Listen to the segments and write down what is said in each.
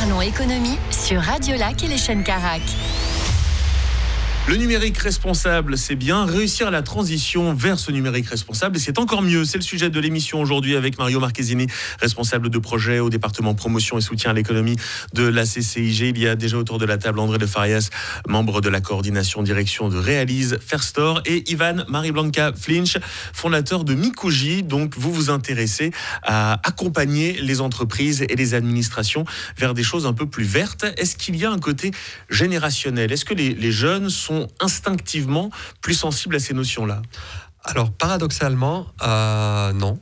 Parlons économie sur Radio Lac et les chaînes Carac. Le numérique responsable, c'est bien. Réussir la transition vers ce numérique responsable, c'est encore mieux. C'est le sujet de l'émission aujourd'hui avec Mario Marchesini, responsable de projet au département promotion et soutien à l'économie de la CCIG. Il y a déjà autour de la table André de Farias, membre de la coordination direction de Réalise Fairstore, et Ivan Mariblanca Flinch, fondateur de Mikuji. Donc vous vous intéressez à accompagner les entreprises et les administrations vers des choses un peu plus vertes. Est-ce qu'il y a un côté générationnel ? Est-ce que les jeunes sont instinctivement plus sensibles à ces notions-là ? Alors, paradoxalement, non.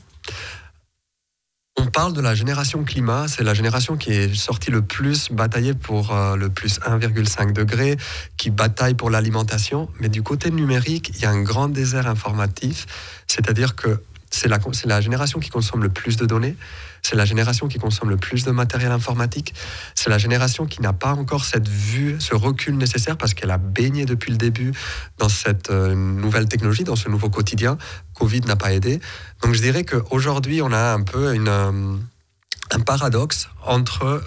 On parle de la génération climat, c'est la génération qui est sortie le plus bataillée pour le plus 1,5 degré, qui bataille pour l'alimentation. Mais du côté numérique, il y a un grand désert informatif, c'est-à-dire que c'est la génération qui consomme le plus de données, c'est la génération qui consomme le plus de matériel informatique, c'est la génération qui n'a pas encore cette vue, ce recul nécessaire parce qu'elle a baigné depuis le début dans cette nouvelle technologie, dans ce nouveau quotidien. Covid n'a pas aidé. Donc je dirais qu'aujourd'hui, on a un peu un paradoxe entre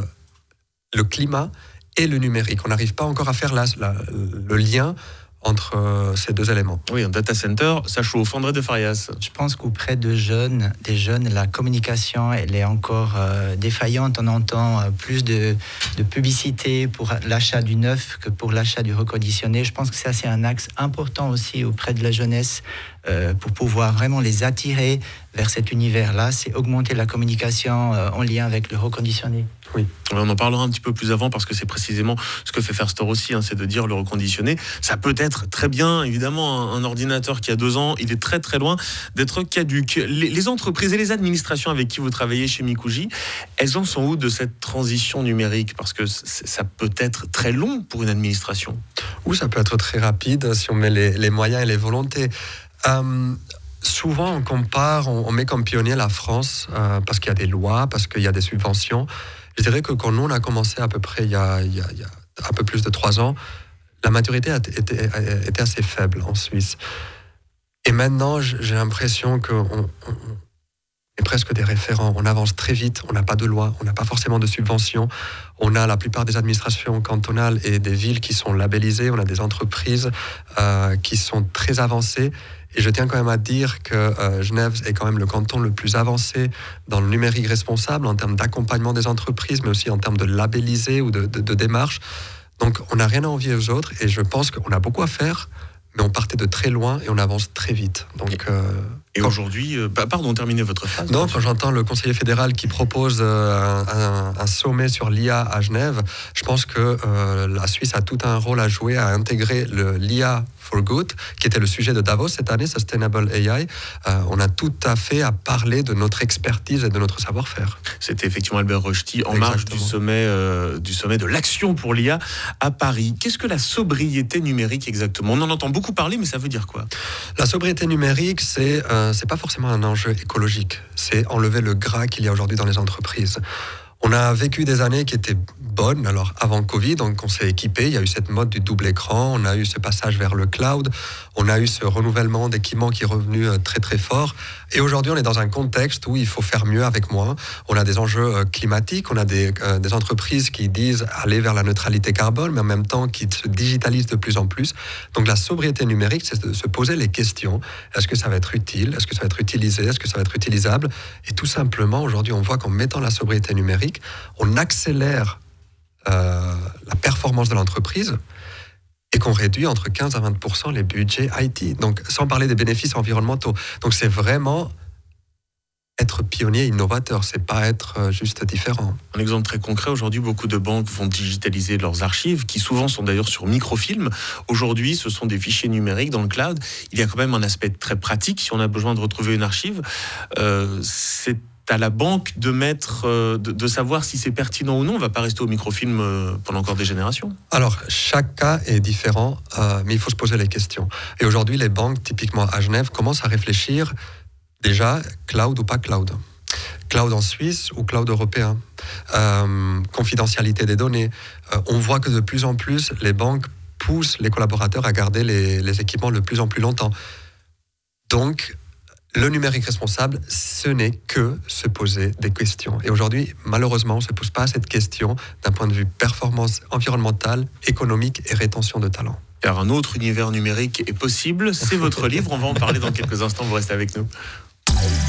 le climat et le numérique. On n'arrive pas encore à faire le lien entre ces deux éléments. Oui, un data center, ça chauffe. André de Farias. Je pense qu'auprès des jeunes, la communication, elle est encore défaillante. On entend plus de publicité pour l'achat du neuf que pour l'achat du reconditionné. Je pense que ça, c'est un axe important aussi auprès de la jeunesse pour pouvoir vraiment les attirer vers cet univers-là. C'est augmenter la communication en lien avec le reconditionné. Oui. On en parlera un petit peu plus avant parce que c'est précisément ce que fait Fairstore aussi, c'est de dire le reconditionné. Ça peut être très bien, évidemment, un ordinateur qui a 2 ans, il est très très loin d'être caduc. Les entreprises et les administrations avec qui vous travaillez chez Mikuji, elles en sont où de cette transition numérique ? Parce que ça peut être très long pour une administration. Ou ça peut être très rapide si on met les moyens et les volontés. Souvent, on compare, on met comme pionnier la France parce qu'il y a des lois, parce qu'il y a des subventions. Je dirais que quand nous, on a commencé à peu près il y a un peu plus de 3 ans, la maturité était assez faible en Suisse. Et maintenant, j'ai l'impression qu'on est presque des référents. On avance très vite, on n'a pas de loi, on n'a pas forcément de subventions. On a la plupart des administrations cantonales et des villes qui sont labellisées. On a des entreprises qui sont très avancées. Et je tiens quand même à dire que Genève est quand même le canton le plus avancé dans le numérique responsable en termes d'accompagnement des entreprises, mais aussi en termes de labellisés ou de démarches. Donc on n'a rien à envier aux autres et je pense qu'on a beaucoup à faire, mais on partait de très loin et on avance très vite. Donc, et aujourd'hui, pardon, terminez votre phrase. Non, quand j'entends le conseiller fédéral qui propose un sommet sur l'IA à Genève, je pense que la Suisse a tout un rôle à jouer à intégrer l'IA for Good, qui était le sujet de Davos cette année, Sustainable AI. On a tout à fait à parler de notre expertise et de notre savoir-faire. C'était effectivement Albert Rochety en marge du sommet de l'action pour l'IA à Paris. Qu'est-ce que la sobriété numérique exactement ? On en entend beaucoup parler, mais ça veut dire quoi ? La sobriété numérique, c'est pas forcément un enjeu écologique. C'est enlever le gras qu'il y a aujourd'hui dans les entreprises. On a vécu des années qui étaient bonnes, alors avant Covid, donc on s'est équipé, il y a eu cette mode du double écran, on a eu ce passage vers le cloud, on a eu ce renouvellement d'équipements qui est revenu très très fort. Et aujourd'hui, on est dans un contexte où il faut faire mieux avec moins. On a des enjeux climatiques, on a des entreprises qui disent aller vers la neutralité carbone, mais en même temps qui se digitalisent de plus en plus. Donc la sobriété numérique, c'est de se poser les questions. Est-ce que ça va être utile ? Est-ce que ça va être utilisé ? Est-ce que ça va être utilisable ? Et tout simplement, aujourd'hui, on voit qu'en mettant la sobriété numérique, on accélère la performance de l'entreprise et qu'on réduit entre 15 à 20% les budgets IT. Donc, sans parler des bénéfices environnementaux. Donc, c'est vraiment être pionnier, innovateur. C'est pas être juste différent. Un exemple très concret, aujourd'hui, beaucoup de banques vont digitaliser leurs archives, qui souvent sont d'ailleurs sur microfilm. Aujourd'hui, ce sont des fichiers numériques dans le cloud. Il y a quand même un aspect très pratique. Si on a besoin de retrouver une archive, c'est à la banque de de savoir si c'est pertinent ou non. On ne va pas rester au microfilm pendant encore des générations. Alors, chaque cas est différent, mais il faut se poser les questions. Et aujourd'hui, les banques, typiquement à Genève, commencent à réfléchir déjà, cloud ou pas cloud. Cloud en Suisse ou cloud européen. Confidentialité des données. On voit que de plus en plus, les banques poussent les collaborateurs à garder les équipements de plus en plus longtemps. Donc, Le numérique responsable, ce n'est que se poser des questions. Et aujourd'hui, malheureusement, on ne se pose pas cette question d'un point de vue performance environnementale, économique et rétention de talent. Car un autre univers numérique est possible, c'est votre livre, on va en parler dans quelques instants, vous restez avec nous.